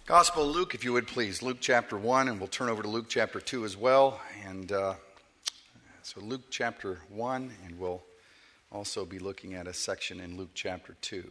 Gospel of Luke, if you would please. Luke chapter 1, and we'll turn over to Luke chapter 2 as well. And so Luke chapter 1, and we'll also be looking at a section in Luke chapter 2.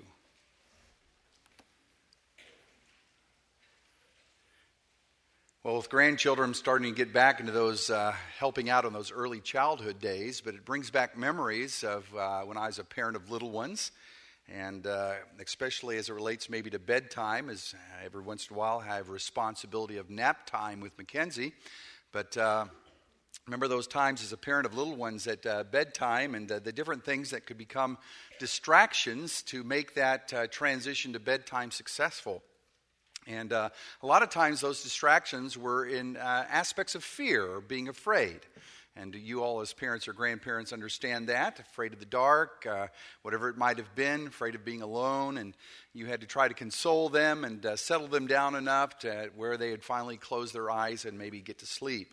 Well, with grandchildren, I'm starting to get back into those helping out on those early childhood days, but it brings back memories of when I was a parent of little ones. And especially as it relates maybe to bedtime, as every once in a while I have a responsibility of nap time with Mackenzie. But remember those times as a parent of little ones at bedtime and the different things that could become distractions to make that transition to bedtime successful. And a lot of times those distractions were in aspects of fear or being afraid. And you all as parents or grandparents understand that, afraid of the dark, whatever it might have been, afraid of being alone. And you had to try to console them and settle them down enough to where they would finally close their eyes and maybe get to sleep.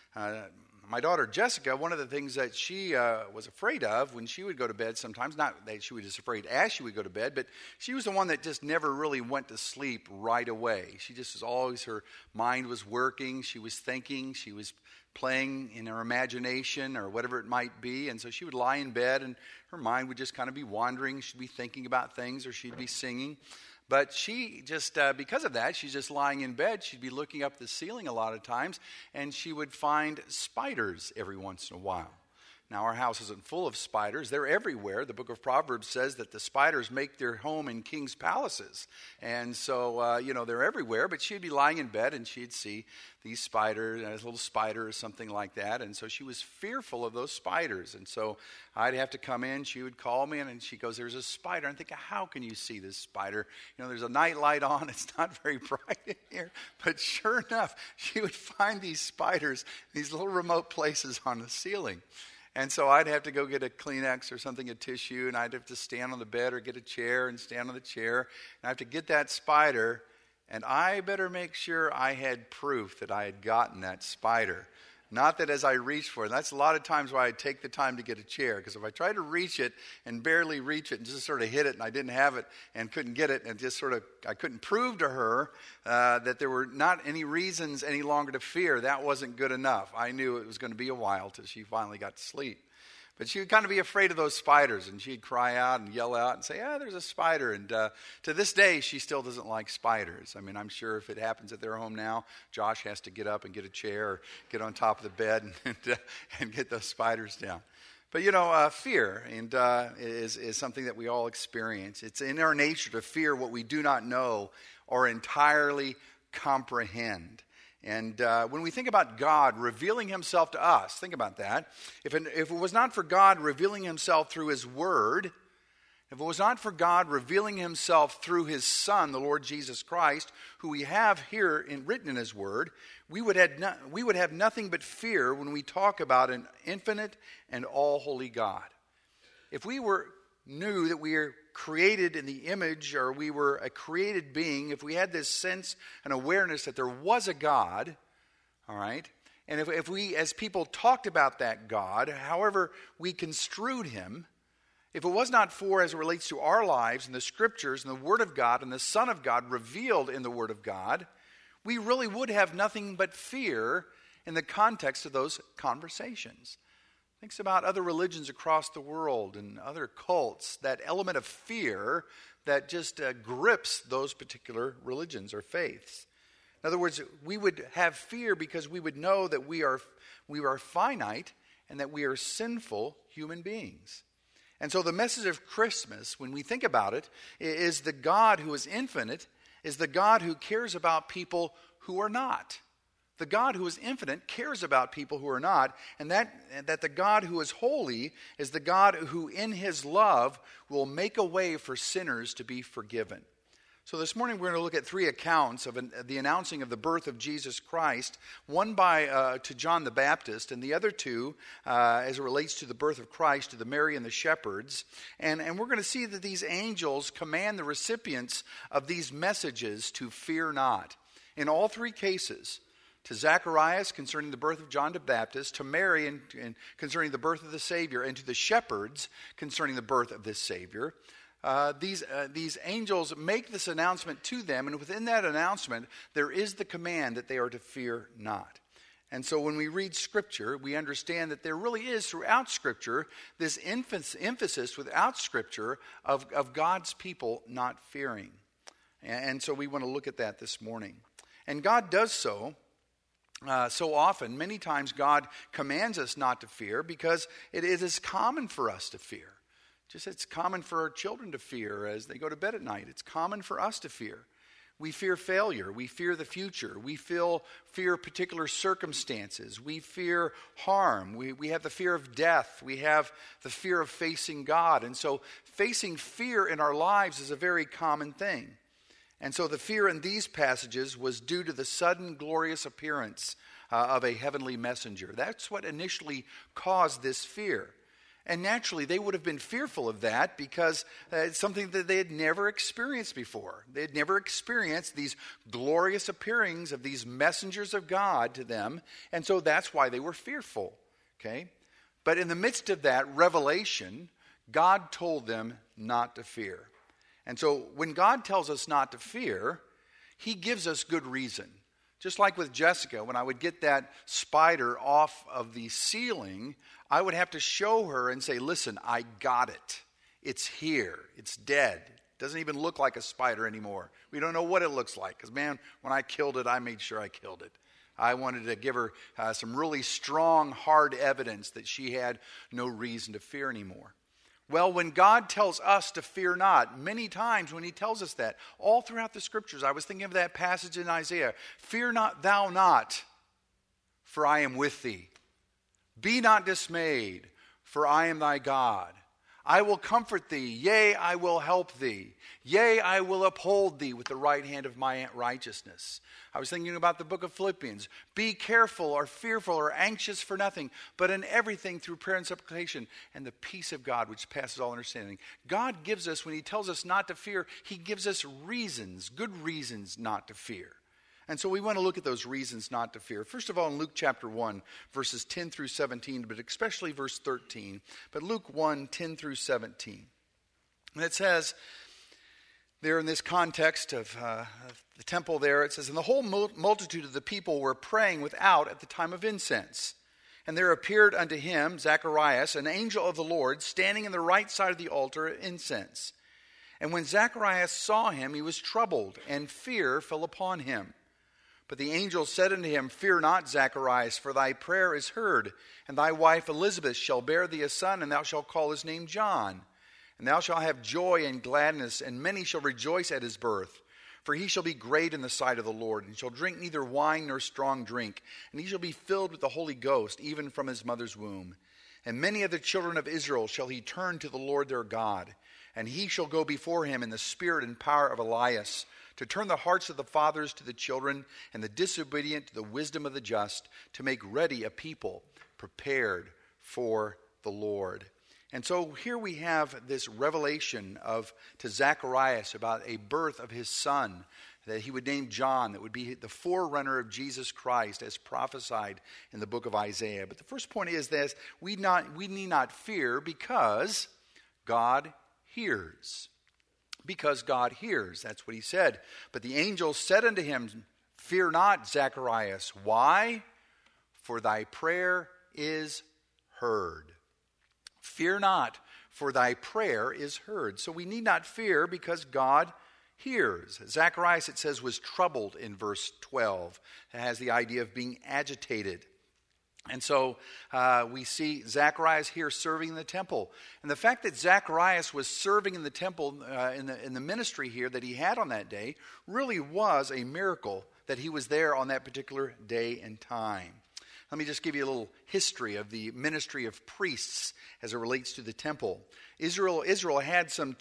My daughter Jessica, one of the things that she was afraid of when she would go to bed sometimes, not that she was just afraid as she would go to bed, but she was the one that just never really went to sleep right away. She just was always, her mind was working, she was thinking, she was playing in her imagination or whatever it might be. And so she would lie in bed and her mind would just kind of be wandering. She'd be thinking about things or she'd be singing. But she just, because of that, she's just lying in bed. She'd be looking up the ceiling a lot of times and she would find spiders every once in a while. Now, our house isn't full of spiders. They're everywhere. The book of Proverbs says that the spiders make their home in king's palaces. And so, they're everywhere. But she'd be lying in bed and she'd see these spiders, a little spider or something like that. And so she was fearful of those spiders. And so I'd have to come in. She would call me in and she goes, "There's a spider." I'm thinking, how can you see this spider? There's a night light on. It's not very bright in here. But sure enough, she would find these spiders, these little remote places on the ceiling. And so I'd have to go get a Kleenex or something, a tissue, and I'd have to stand on the bed or get a chair and stand on the chair. And I have to get that spider, and I better make sure I had proof that I had gotten that spider. Not that as I reached for it. That's a lot of times why I take the time to get a chair. Because if I try to reach it and barely reach it and just sort of hit it and I didn't have it and couldn't get it and just sort of, I couldn't prove to her that there were not any reasons any longer to fear. That wasn't good enough. I knew it was going to be a while till she finally got to sleep. But she would kind of be afraid of those spiders, and she'd cry out and yell out and say, there's a spider. And to this day, she still doesn't like spiders. I mean, I'm sure if it happens at their home now, Josh has to get up and get a chair or get on top of the bed and get those spiders down. But, fear is something that we all experience. It's in our nature to fear what we do not know or entirely comprehend. And when we think about God revealing himself to us, think about that. If it was not for God revealing himself through his word, if it was not for God revealing himself through his Son, the Lord Jesus Christ, who we have here written in his word, we would have nothing but fear when we talk about an infinite and all-holy God. If we knew that we are created in the image, or we were a created being, if we had this sense and awareness that there was a God, all right, and if we as people talked about that God, however we construed him, if it was not for, as it relates to our lives and the scriptures and the Word of God and the Son of God revealed in the Word of God, we really would have nothing but fear in the context of those conversations. Thinks about other religions across the world and other cults, that element of fear that just grips those particular religions or faiths. In other words, we would have fear because we would know that we are finite and that we are sinful human beings. And so the message of Christmas, when we think about it, is the God who is infinite, is the God who cares about people who are not. The God who is infinite cares about people who are not, and that the God who is holy is the God who in his love will make a way for sinners to be forgiven. So this morning we're going to look at three accounts of the announcing of the birth of Jesus Christ, one to John the Baptist, and the other two, as it relates to the birth of Christ, to the Mary and the shepherds. And we're going to see that these angels command the recipients of these messages to fear not. In all three cases, to Zacharias concerning the birth of John the Baptist, to Mary and concerning the birth of the Savior, and to the shepherds concerning the birth of this Savior, these angels make this announcement to them, and within that announcement, there is the command that they are to fear not. And so when we read Scripture, we understand that there really is throughout Scripture this emphasis without Scripture of God's people not fearing. And so we want to look at that this morning. And God does so often. Many times God commands us not to fear because it is common for us to fear. Just it's common for our children to fear as they go to bed at night. It's common for us to fear. We fear failure. We fear the future. We fear particular circumstances. We fear harm. We have the fear of death. We have the fear of facing God. And so facing fear in our lives is a very common thing. And so the fear in these passages was due to the sudden glorious appearance of a heavenly messenger. That's what initially caused this fear. And naturally, they would have been fearful of that because it's something that they had never experienced before. They had never experienced these glorious appearings of these messengers of God to them. And so that's why they were fearful. Okay? But in the midst of that revelation, God told them not to fear. And so when God tells us not to fear, he gives us good reason. Just like with Jessica, when I would get that spider off of the ceiling, I would have to show her and say, listen, I got it. It's here. It's dead. It doesn't even look like a spider anymore. We don't know what it looks like. Because, man, when I killed it, I made sure I killed it. I wanted to give her some really strong, hard evidence that she had no reason to fear anymore. Well, when God tells us to fear not, many times when he tells us that, all throughout the Scriptures, I was thinking of that passage in Isaiah, fear not thou not, for I am with thee. Be not dismayed, for I am thy God. I will comfort thee, yea, I will help thee. Yea, I will uphold thee with the right hand of my righteousness. I was thinking about the book of Philippians. Be careful or fearful or anxious for nothing, but in everything through prayer and supplication and the peace of God which passes all understanding. God gives us, when he tells us not to fear, he gives us reasons, good reasons not to fear. And so we want to look at those reasons not to fear. First of all, in Luke chapter 1, verses 10 through 17, but especially verse 13. But Luke 1, 10 through 17. And it says, there in this context of the temple there, it says, and the whole multitude of the people were praying without at the time of incense. And there appeared unto him, Zacharias, an angel of the Lord, standing on the right side of the altar of incense. And when Zacharias saw him, he was troubled, and fear fell upon him. But the angel said unto him, fear not, Zacharias, for thy prayer is heard, and thy wife Elizabeth shall bear thee a son, and thou shalt call his name John. And thou shalt have joy and gladness, and many shall rejoice at his birth. For he shall be great in the sight of the Lord, and shall drink neither wine nor strong drink, and he shall be filled with the Holy Ghost, even from his mother's womb. And many of the children of Israel shall he turn to the Lord their God, and he shall go before him in the spirit and power of Elias, to turn the hearts of the fathers to the children, and the disobedient to the wisdom of the just, to make ready a people prepared for the Lord. And so here we have this revelation to Zacharias about a birth of his son, that he would name John, that would be the forerunner of Jesus Christ, as prophesied in the book of Isaiah. But the first point is this: we need not fear because God hears. Because God hears. That's what he said. But the angel said unto him, fear not, Zacharias. Why? For thy prayer is heard. Fear not, for thy prayer is heard. So we need not fear because God hears. Zacharias, it says, was troubled in verse 12. It has the idea of being agitated. And so we see Zacharias here serving in the temple. And the fact that Zacharias was serving in the temple in the ministry here that he had on that day really was a miracle that he was there on that particular day and time. Let me just give you a little history of the ministry of priests as it relates to the temple. Israel had some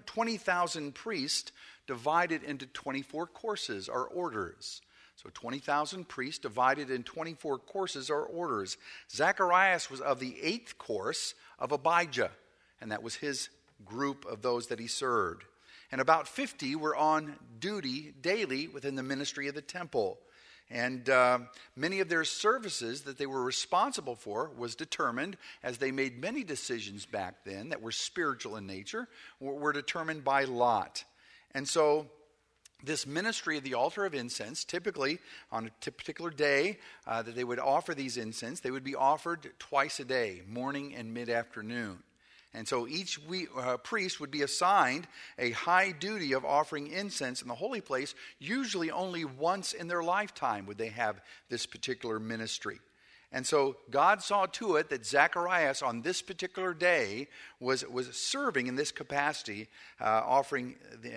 20,000 priests divided into 24 courses or orders. So 20,000 priests divided in 24 courses or orders. Zacharias was of the 8th course of Abijah, and that was his group of those that he served. And about 50 were on duty daily within the ministry of the temple. And many of their services that they were responsible for was determined, as they made many decisions back then that were spiritual in nature, were determined by lot. And so this ministry of the altar of incense, typically on a particular day that they would offer these incense, they would be offered twice a day, morning and mid-afternoon. And so each priest would be assigned a high duty of offering incense in the holy place. Usually only once in their lifetime would they have this particular ministry. And so God saw to it that Zacharias on this particular day was serving in this capacity, offering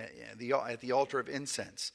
at the altar of incense.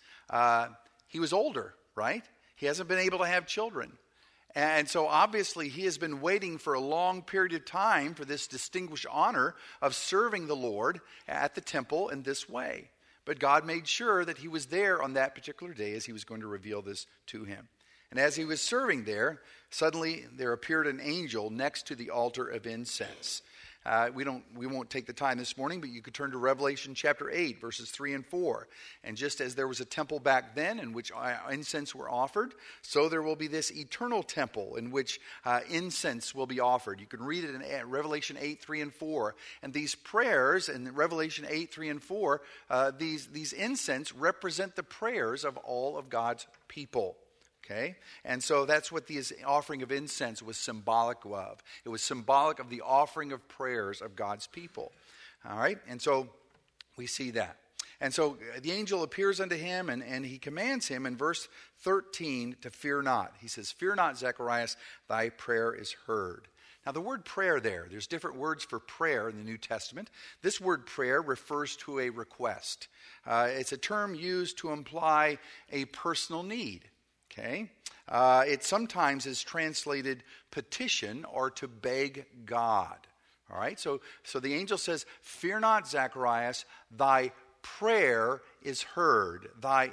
He was older, right? He hasn't been able to have children. And so obviously he has been waiting for a long period of time for this distinguished honor of serving the Lord at the temple in this way. But God made sure that he was there on that particular day as he was going to reveal this to him. And as he was serving there, suddenly there appeared an angel next to the altar of incense. We won't take the time this morning, but you could turn to Revelation chapter 8, verses 3 and 4. And just as there was a temple back then in which incense were offered, so there will be this eternal temple in which incense will be offered. You can read it in Revelation 8, 3 and 4. And these prayers in Revelation 8, 3 and 4, these incense represent the prayers of all of God's people. Okay, and so that's what the offering of incense was symbolic of. It was symbolic of the offering of prayers of God's people. All right, and so we see that. And so the angel appears unto him, and he commands him in verse 13 to fear not. He says, "Fear not, Zacharias, thy prayer is heard." Now the word prayer there's different words for prayer in the New Testament. This word prayer refers to a request. It's a term used to imply a personal need. Okay, it sometimes is translated petition or to beg God. All right, so the angel says, "Fear not, Zacharias, thy prayer is heard."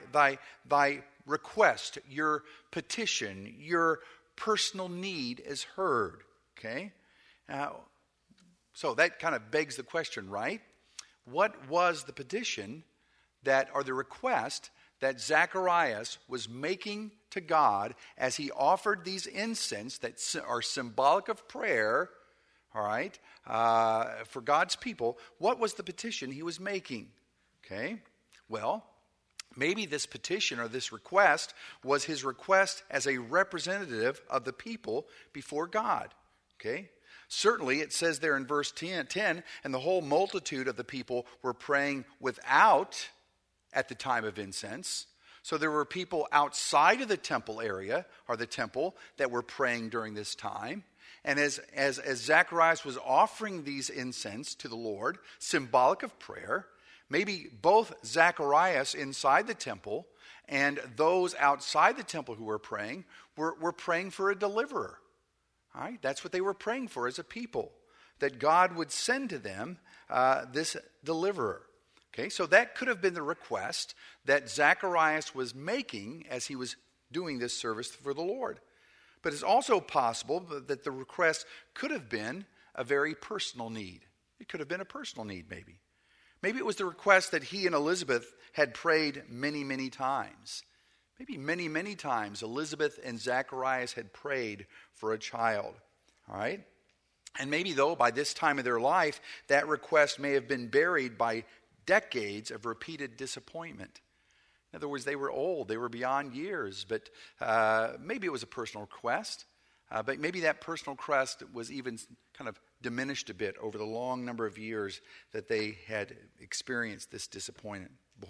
Thy request, your petition, your personal need is heard. Okay, so that kind of begs the question, right? What was the petition or the request that Zacharias was making to God as he offered these incense that are symbolic of prayer, all right, for God's people? What was the petition he was making? Okay, well, maybe this petition or this request was his request as a representative of the people before God. Okay, certainly it says there in verse 10, and the whole multitude of the people were praying without at the time of incense. So there were people outside of the temple area, or the temple, that were praying during this time. And as Zacharias was offering these incense to the Lord, symbolic of prayer, maybe both Zacharias inside the temple and those outside the temple who were praying were praying for a deliverer. All right? That's what they were praying for as a people, that God would send to them this deliverer. Okay, so that could have been the request that Zacharias was making as he was doing this service for the Lord. But it's also possible that the request could have been a very personal need. It could have been a personal need, maybe. Maybe it was the request that he and Elizabeth had prayed many, many times. Maybe many, many times Elizabeth and Zacharias had prayed for a child. All right? And maybe, though, by this time of their life, that request may have been buried by decades of repeated disappointment. In other words, they were old, they were beyond years, but maybe it was a personal request, but maybe that personal request was even kind of diminished a bit over the long number of years that they had experienced this disappointment.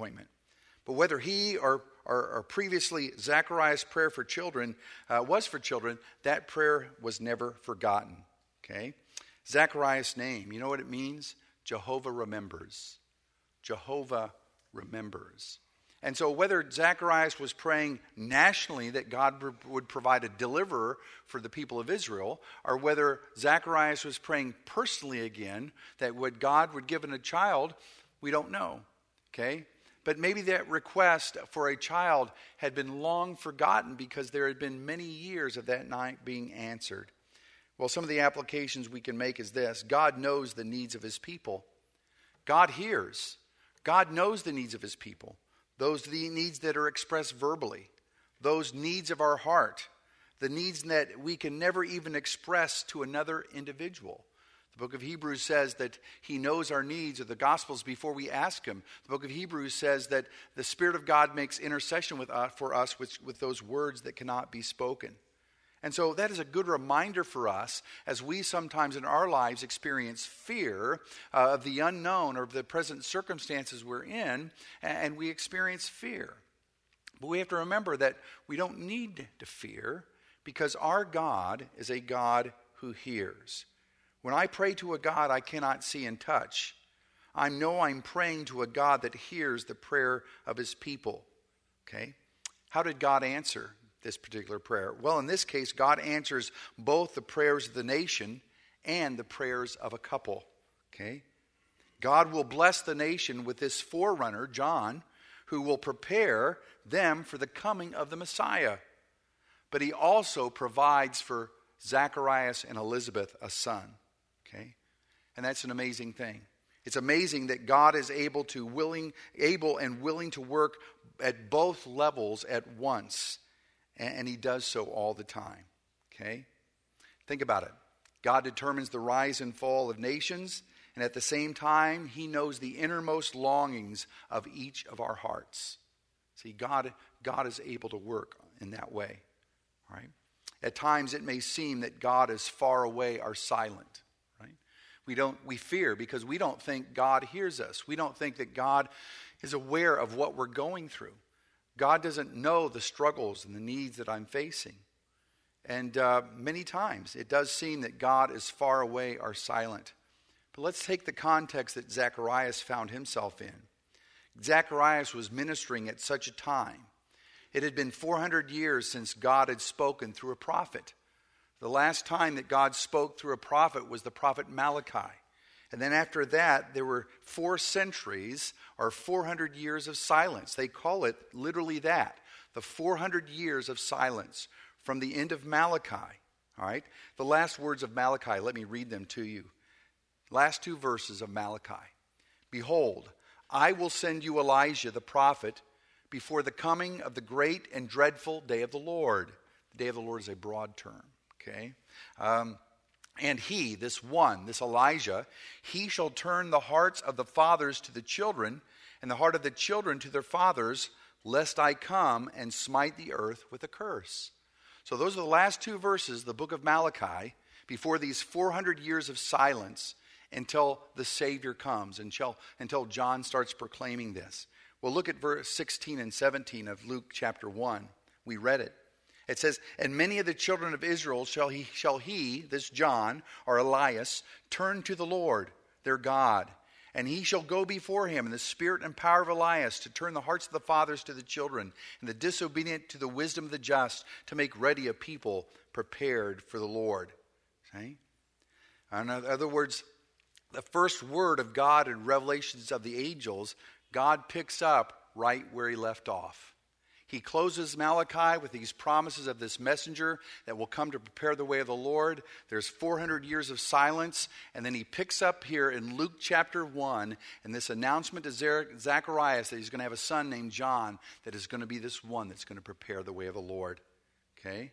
But whether he or previously Zacharias' prayer for children was for children, that prayer was never forgotten. Okay? Zacharias' name, you know what it means? Jehovah remembers. Jehovah remembers. And so whether Zacharias was praying nationally that God would provide a deliverer for the people of Israel, or whether Zacharias was praying personally again that God would give him a child, we don't know. Okay? But maybe that request for a child had been long forgotten because there had been many years of that night being answered. Well, some of the applications we can make is this. God knows the needs of his people. God hears. God knows the needs of his people. Those needs that are expressed verbally. those needs of our heart, the needs that we can never even express to another individual. The book of Hebrews says that he knows our needs, or the Gospels, before we ask him. The book of Hebrews says that the Spirit of God makes intercession for us with those words that cannot be spoken. And so that is a good reminder for us as we sometimes in our lives experience fear of the unknown or of the present circumstances we're in, and we experience fear. But we have to remember that we don't need to fear because our God is a God who hears. When I pray to a God I cannot see and touch, I know I'm praying to a God that hears the prayer of his people. Okay? How did God answer this particular prayer? Well, in this case, God answers both the prayers of the nation and the prayers of a couple. Okay? God will bless the nation with this forerunner, John, who will prepare them for the coming of the Messiah. But he also provides for Zacharias and Elizabeth a son. Okay? And that's an amazing thing. It's amazing that God is able and willing to work at both levels at once. And he does so all the time. Okay? Think about it. God determines the rise and fall of nations, and at the same time, he knows the innermost longings of each of our hearts. See, God is able to work in that way. All right? At times it may seem that God is far away or silent. We fear because we don't think God hears us. We don't think that God is aware of what we're going through. God doesn't know the struggles and the needs that I'm facing. And many times it does seem that God is far away or silent. But let's take the context that Zacharias found himself in. Zacharias was ministering at such a time. It had been 400 years since God had spoken through a prophet. The last time that God spoke through a prophet was the prophet Malachi. And then after that, there were 4 centuries or 400 years of silence. They call it literally that, the 400 years of silence from the end of Malachi. All right? The last words of Malachi, let me read them to you. Last 2 verses of Malachi. Behold, I will send you Elijah the prophet before the coming of the great and dreadful day of the Lord. The day of the Lord is a broad term. Okay? And he, this Elijah, he shall turn the hearts of the fathers to the children, and the heart of the children to their fathers, lest I come and smite the earth with a curse. So those are the last 2 verses of the book of Malachi, before these 400 years of silence until the Savior comes, until John starts proclaiming this. Well, look at verse 16 and 17 of Luke chapter 1. We read it. It says, and many of the children of Israel shall he, this John, or Elias, turn to the Lord, their God. And he shall go before him in the spirit and power of Elias, to turn the hearts of the fathers to the children, and the disobedient to the wisdom of the just, to make ready a people prepared for the Lord. Okay? In other words, the first word of God in Revelations of the angels, God picks up right where he left off. He closes Malachi with these promises of this messenger that will come to prepare the way of the Lord. There's 400 years of silence. And then he picks up here in Luke chapter 1 and this announcement to Zacharias that he's going to have a son named John that is going to be this one that's going to prepare the way of the Lord. Okay?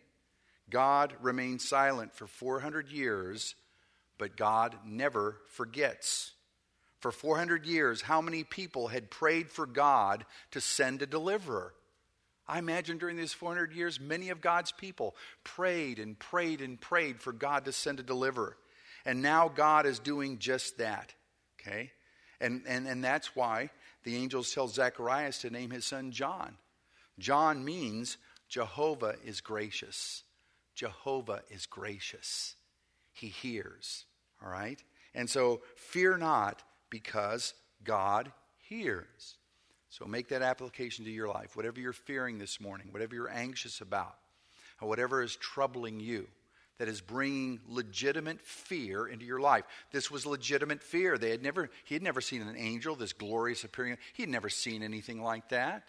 God remains silent for 400 years, but God never forgets. For 400 years, how many people had prayed for God to send a deliverer? I imagine during these 400 years, many of God's people prayed and prayed and prayed for God to send a deliverer. And now God is doing just that. Okay? And that's why the angels tell Zacharias to name his son John. John means Jehovah is gracious. Jehovah is gracious. He hears. All right? And so fear not, because God hears. So make that application to your life. Whatever you're fearing this morning, whatever you're anxious about, or whatever is troubling you, that is bringing legitimate fear into your life. This was legitimate fear. He had never seen an angel, this glorious appearing. He had never seen anything like that.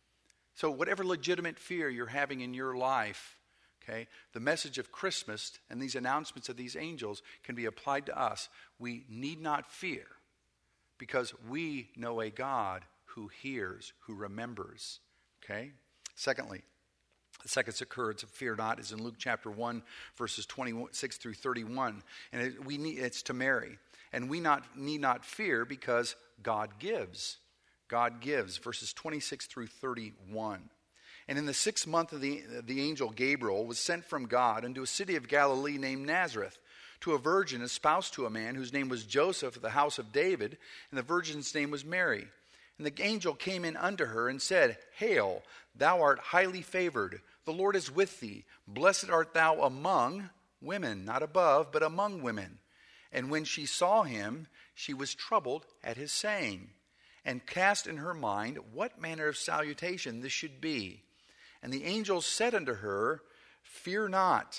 So whatever legitimate fear you're having in your life, okay, the message of Christmas and these announcements of these angels can be applied to us. We need not fear, because we know a God who hears, who remembers. Okay? Secondly, The second occurrence of fear not is in Luke chapter 1, verses 26 through 31. And it's to Mary. And we need not fear because God gives. God gives, verses 26 through 31. And in the 6th month of the angel Gabriel was sent from God into a city of Galilee named Nazareth, to a virgin espoused to a man whose name was Joseph of the house of David, and the virgin's name was Mary. And the angel came in unto her and said, Hail, thou art highly favored. The Lord is with thee. Blessed art thou among women, not above, but among women. And when she saw him, she was troubled at his saying, and cast in her mind what manner of salutation this should be. And the angel said unto her, Fear not,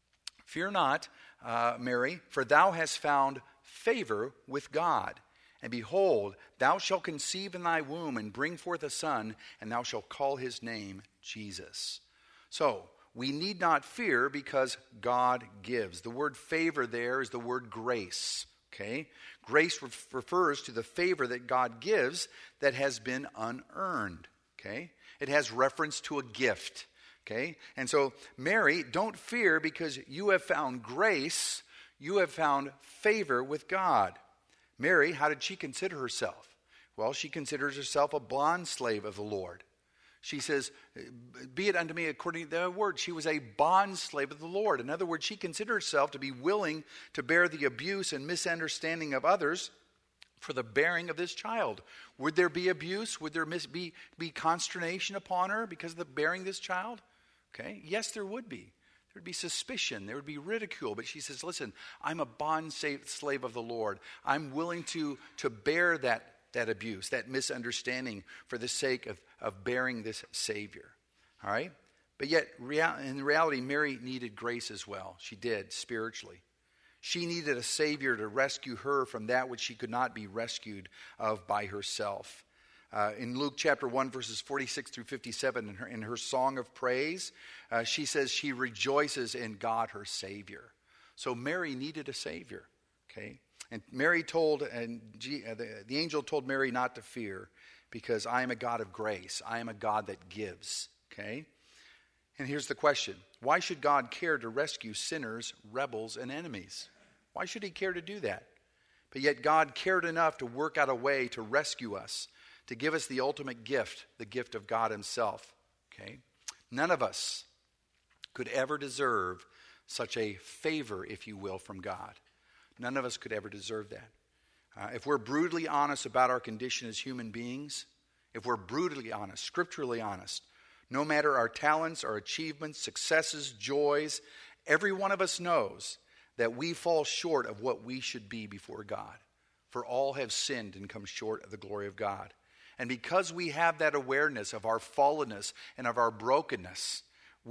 Mary, for thou hast found favor with God. And behold, thou shalt conceive in thy womb and bring forth a son, and thou shalt call his name Jesus. So, we need not fear because God gives. The word favor there is the word grace. Okay? Grace refers to the favor that God gives that has been unearned. Okay? It has reference to a gift. Okay? And so, Mary, don't fear because you have found grace. You have found favor with God. Mary, how did she consider herself? Well, she considers herself a bondslave of the Lord. She says, be it unto me according to the word. She was a bondslave of the Lord. In other words, she considered herself to be willing to bear the abuse and misunderstanding of others for the bearing of this child. Would there be abuse? Would there be consternation upon her because of the bearing this child? Okay, yes, there would be. There would be suspicion. There would be ridicule. But she says, listen, I'm a bond slave of the Lord. I'm willing to bear that abuse, that misunderstanding for the sake of bearing this Savior. All right? But yet, in reality, Mary needed grace as well. She did, spiritually. She needed a Savior to rescue her from that which she could not be rescued of by herself. In Luke chapter 1, verses 46 through 57, in her song of praise, she says she rejoices in God, her Savior. So Mary needed a Savior. Okay? And the angel told Mary not to fear because I am a God of grace. I am a God that gives. Okay? And here's the question. Why should God care to rescue sinners, rebels, and enemies? Why should he care to do that? But yet God cared enough to work out a way to rescue us, to give us the ultimate gift, the gift of God himself. Okay? None of us could ever deserve such a favor, if you will, from God. None of us could ever deserve that. If we're brutally honest about our condition as human beings, if we're brutally honest, scripturally honest, no matter our talents, our achievements, successes, joys, every one of us knows that we fall short of what we should be before God. For all have sinned and come short of the glory of God. And because we have that awareness of our fallenness and of our brokenness,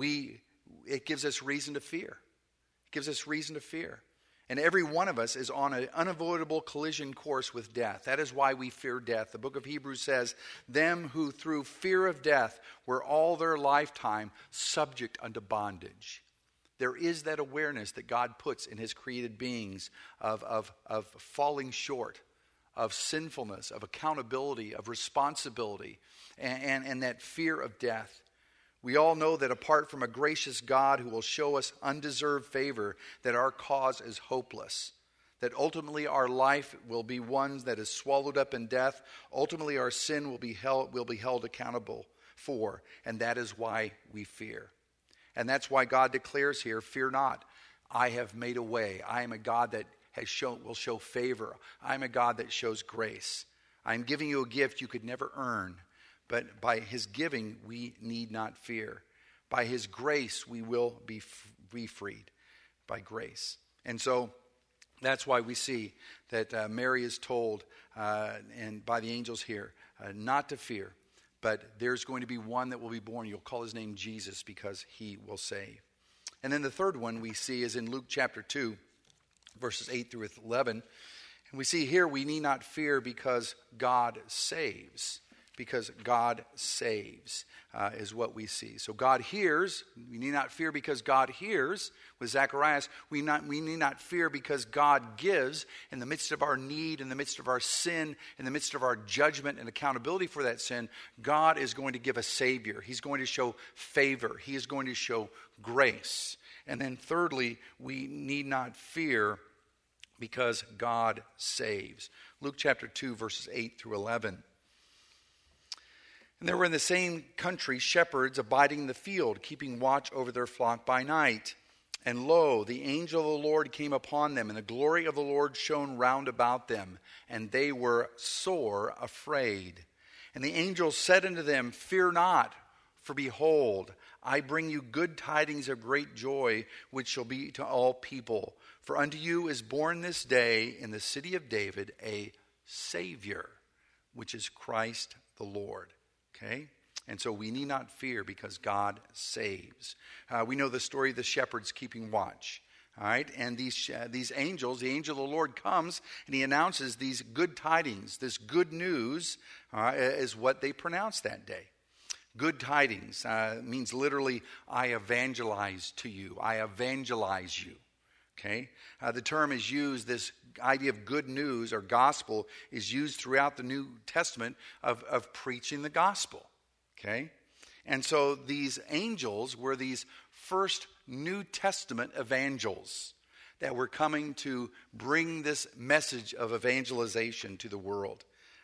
it gives us reason to fear. It gives us reason to fear. And every one of us is on an unavoidable collision course with death. That is why we fear death. The book of Hebrews says, them who through fear of death were all their lifetime subject unto bondage. There is that awareness that God puts in his created beings of falling short, of sinfulness, of accountability, of responsibility, and that fear of death. We all know that apart from a gracious God who will show us undeserved favor, that our cause is hopeless. That ultimately our life will be one that is swallowed up in death. Ultimately our sin will be held accountable for. And that is why we fear. And that's why God declares here, fear not, I have made a way. I am a God that will show favor. I am a God that shows grace. I am giving you a gift you could never earn. But by his giving, we need not fear. By his grace, we will be freed by grace. And so that's why we see that Mary is told, and by the angels here, not to fear. But there's going to be one that will be born. You'll call his name Jesus because he will save. And then the third one we see is in Luke chapter 2, verses 8 through 11. And we see here we need not fear because God saves. because God saves, is what we see. So God hears. We need not fear because God hears. With Zacharias, we need not fear because God gives in the midst of our need, in the midst of our sin, in the midst of our judgment and accountability for that sin. God is going to give a Savior. He's going to show favor. He is going to show grace. And then thirdly, we need not fear because God saves. Luke chapter 2, verses 8 through 11. And there were in the same country shepherds abiding in the field, keeping watch over their flock by night. And lo, the angel of the Lord came upon them, and the glory of the Lord shone round about them, and they were sore afraid. And the angel said unto them, Fear not, for behold, I bring you good tidings of great joy, which shall be to all people. For unto you is born this day in the city of David a Savior, which is Christ the Lord. Okay? And so we need not fear because God saves. We know the story of the shepherds keeping watch. All right? And these angels, the angel of the Lord comes and he announces these good tidings. This good news is what they pronounce that day. Good tidings means literally, I evangelize to you. I evangelize you. Okay? The term is used, this idea of good news or gospel is used throughout the New Testament of preaching the gospel. Okay? And so these angels were these first New Testament evangels that were coming to bring this message of evangelization to the world.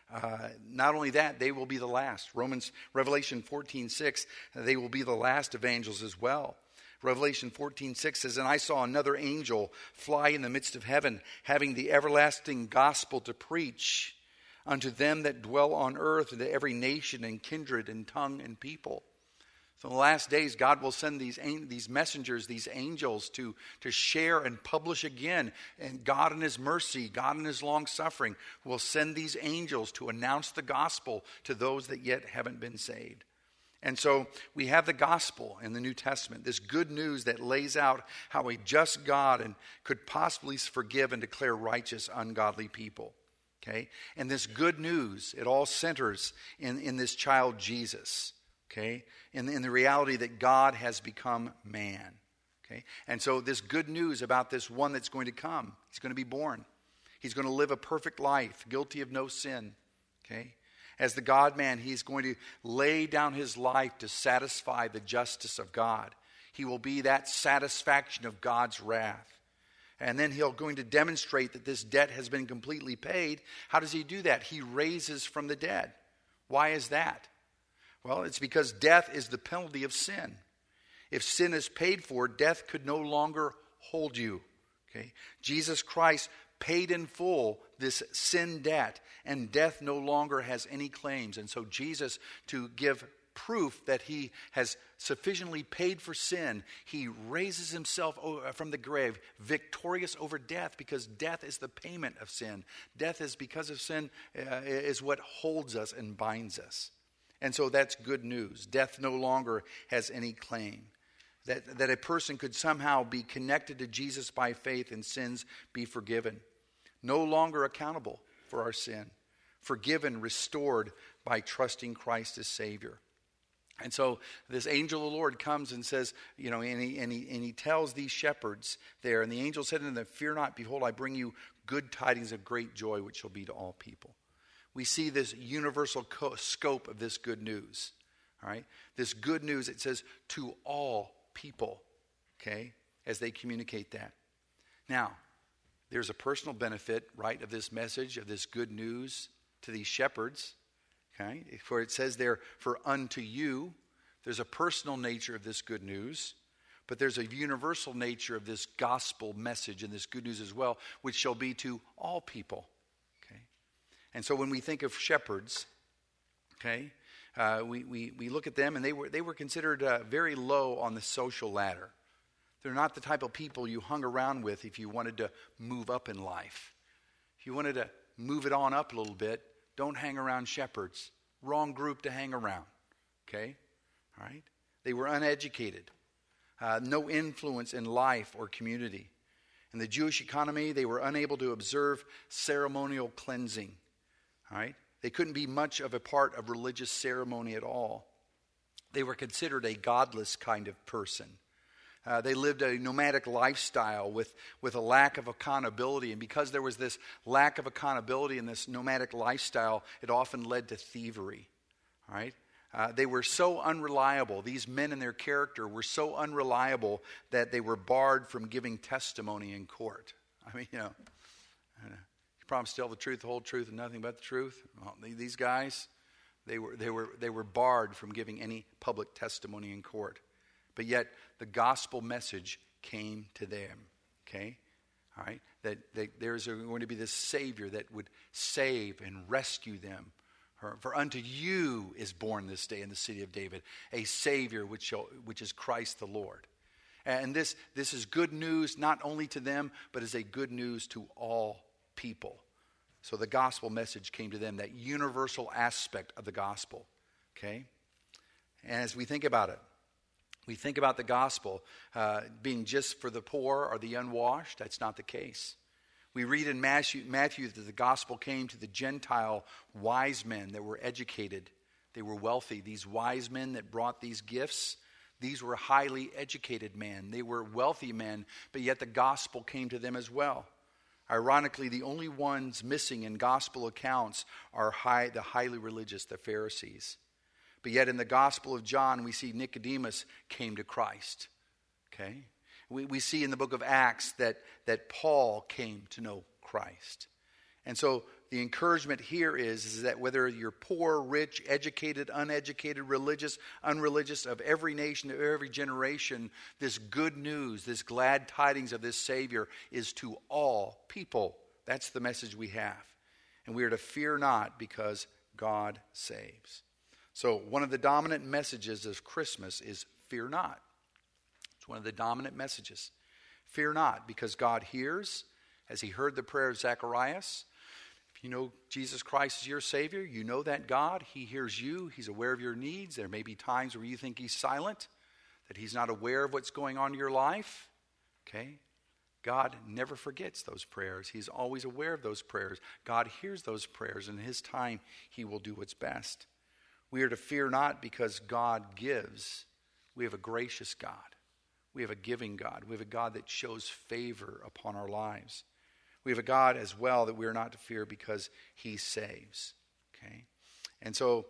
Not only that, they will be the last. Revelation 14:6, they will be the last evangels as well. Revelation 14:6 says, And I saw another angel fly in the midst of heaven, having the everlasting gospel to preach unto them that dwell on earth, and to every nation and kindred and tongue and people. So in the last days, God will send these messengers, these angels, to share and publish again. And God in his mercy, God in his long suffering, will send these angels to announce the gospel to those that yet haven't been saved. And so we have the gospel in the New Testament, this good news that lays out how a just God could possibly forgive and declare righteous ungodly people. Okay? And this good news, it all centers in this child Jesus. Okay? In the reality that God has become man. Okay? And so this good news about this one that's going to come, he's going to be born. He's going to live a perfect life, guilty of no sin. Okay? As the God-man, he's going to lay down his life to satisfy the justice of God. He will be that satisfaction of God's wrath. And then he'll going to demonstrate that this debt has been completely paid. How does he do that? He raises from the dead. Why is that? Well, it's because death is the penalty of sin. If sin is paid for, death could no longer hold you. Okay? Jesus Christ paid in full this sin debt, and death no longer has any claims. And so Jesus, to give proof that he has sufficiently paid for sin, he raises himself from the grave, victorious over death, because death is the payment of sin. Death is, because of sin, is what holds us and binds us. And so that's good news. Death no longer has any claim. That a person could somehow be connected to Jesus by faith and sins be forgiven. No longer accountable for our sin. Forgiven, restored by trusting Christ as Savior. And so this angel of the Lord comes and says, and he tells these shepherds there, and the angel said unto them, Fear not, behold, I bring you good tidings of great joy, which shall be to all people. We see this universal scope of this good news. All right? This good news, it says, to all people, okay, as they communicate that. Now, there's a personal benefit, right, of this message, of this good news to these shepherds. Okay? For it says there, for unto you, there's a personal nature of this good news, but there's a universal nature of this gospel message and this good news as well, which shall be to all people. Okay? And so when we think of shepherds, okay, we look at them, and they were considered very low on the social ladder. They're not the type of people you hung around with if you wanted to move up in life. If you wanted to move it on up a little bit, don't hang around shepherds. Wrong group to hang around. Okay? All right? They were uneducated. No influence in life or community. In the Jewish economy, they were unable to observe ceremonial cleansing. All right? They couldn't be much of a part of religious ceremony at all. They were considered a godless kind of person. They lived a nomadic lifestyle with a lack of accountability. And because there was this lack of accountability in this nomadic lifestyle, it often led to thievery. All right? They were so unreliable. These men and their character were so unreliable that they were barred from giving testimony in court. I mean, you promise to tell the truth, the whole truth, and nothing but the truth. Well, these guys, they were barred from giving any public testimony in court. But yet the gospel message came to them. Okay, all right, that there's going to be this Savior that would save and rescue them. For unto you is born this day in the city of David a Savior which is Christ the Lord. And this is good news not only to them, but is a good news to all people. So the gospel message came to them, that universal aspect of the gospel. Okay? And as we think about it, we think about the gospel being just for the poor or the unwashed. That's not the case. We read in Matthew that the gospel came to the Gentile wise men that were educated. They were wealthy. These wise men that brought these gifts, these were highly educated men. They were wealthy men, but yet the gospel came to them as well. Ironically, the only ones missing in gospel accounts are the highly religious, the Pharisees. But yet in the Gospel of John, we see Nicodemus came to Christ. Okay? We see in the book of Acts that Paul came to know Christ. And so the encouragement here is that whether you're poor, rich, educated, uneducated, religious, unreligious, of every nation, of every generation, this good news, this glad tidings of this Savior is to all people. That's the message we have. And we are to fear not because God saves. So one of the dominant messages of Christmas is fear not. It's one of the dominant messages. Fear not, because God hears, as he heard the prayer of Zacharias. If you know Jesus Christ is your Savior, you know that God. He hears you. He's aware of your needs. There may be times where you think he's silent, that he's not aware of what's going on in your life. Okay? God never forgets those prayers. He's always aware of those prayers. God hears those prayers, and in his time, he will do what's best. We are to fear not because God gives. We have a gracious God. We have a giving God. We have a God that shows favor upon our lives. We have a God as well that we are not to fear because he saves. Okay? And so,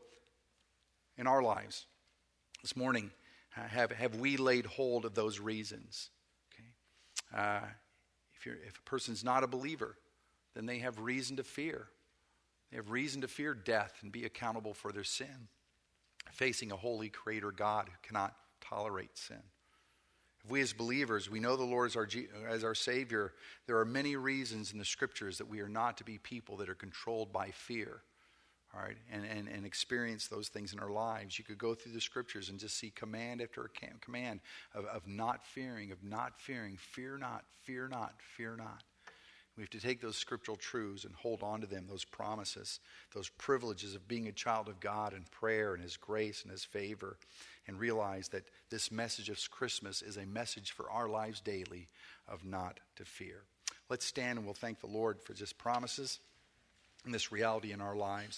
in our lives, this morning, have we laid hold of those reasons? Okay? If a person's not a believer, then they have reason to fear. They have reason to fear death and be accountable for their sin, facing a holy creator God who cannot tolerate sin. If we as believers, we know the Lord as our Savior, there are many reasons in the Scriptures that we are not to be people that are controlled by fear, all right, and experience those things in our lives. You could go through the Scriptures and just see command after command of not fearing, fear not, fear not, fear not. We have to take those scriptural truths and hold on to them, those promises, those privileges of being a child of God and prayer and his grace and his favor, and realize that this message of Christmas is a message for our lives daily of not to fear. Let's stand and we'll thank the Lord for his promises and this reality in our lives.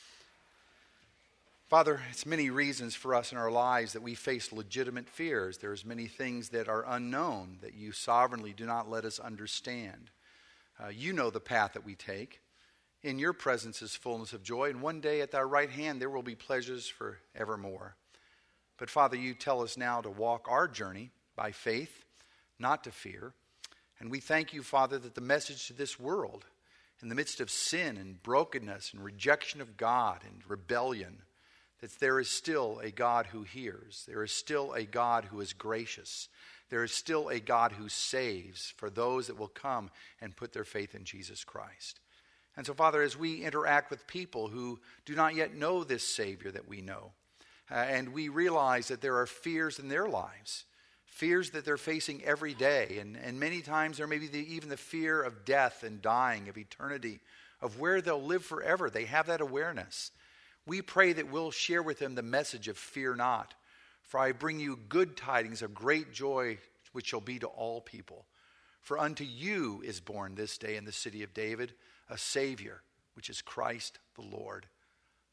Father, it's many reasons for us in our lives that we face legitimate fears. There's many things that are unknown that you sovereignly do not let us understand. You know the path that we take. In your presence is fullness of joy, and one day at thy right hand there will be pleasures forevermore. But Father, you tell us now to walk our journey by faith, not to fear. And we thank you, Father, that the message to this world, in the midst of sin and brokenness and rejection of God and rebellion, that there is still a God who hears. There is still a God who is gracious. There is still a God who saves for those that will come and put their faith in Jesus Christ. And so, Father, as we interact with people who do not yet know this Savior that we know, and we realize that there are fears in their lives, fears that they're facing every day, and many times there may be even the fear of death and dying, of eternity, of where they'll live forever. They have that awareness. We pray that we'll share with them the message of fear not. For I bring you good tidings of great joy, which shall be to all people. For unto you is born this day in the city of David a Savior, which is Christ the Lord.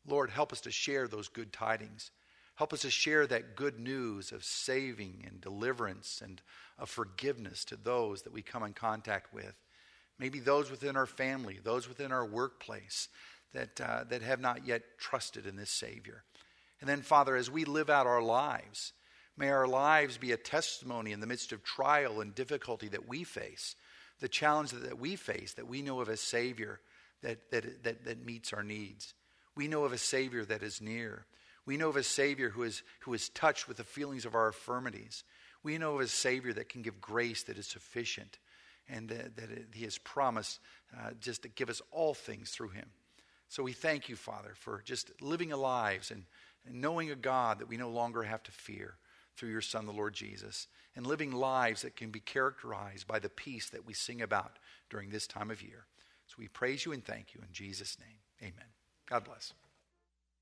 Lord, help us to share those good tidings. Help us to share that good news of saving and deliverance and of forgiveness to those that we come in contact with. Maybe those within our family, those within our workplace that have not yet trusted in this Savior. And then, Father, as we live out our lives, may our lives be a testimony in the midst of trial and difficulty that we face, the challenge that we face, that we know of a Savior that meets our needs. We know of a Savior that is near. We know of a Savior who is touched with the feelings of our infirmities. We know of a Savior that can give grace that is sufficient, and that he has promised just to give us all things through him. So we thank you, Father, for just living our lives and knowing a God that we no longer have to fear through your Son, the Lord Jesus, and living lives that can be characterized by the peace that we sing about during this time of year. So we praise you and thank you in Jesus' name. Amen. God bless.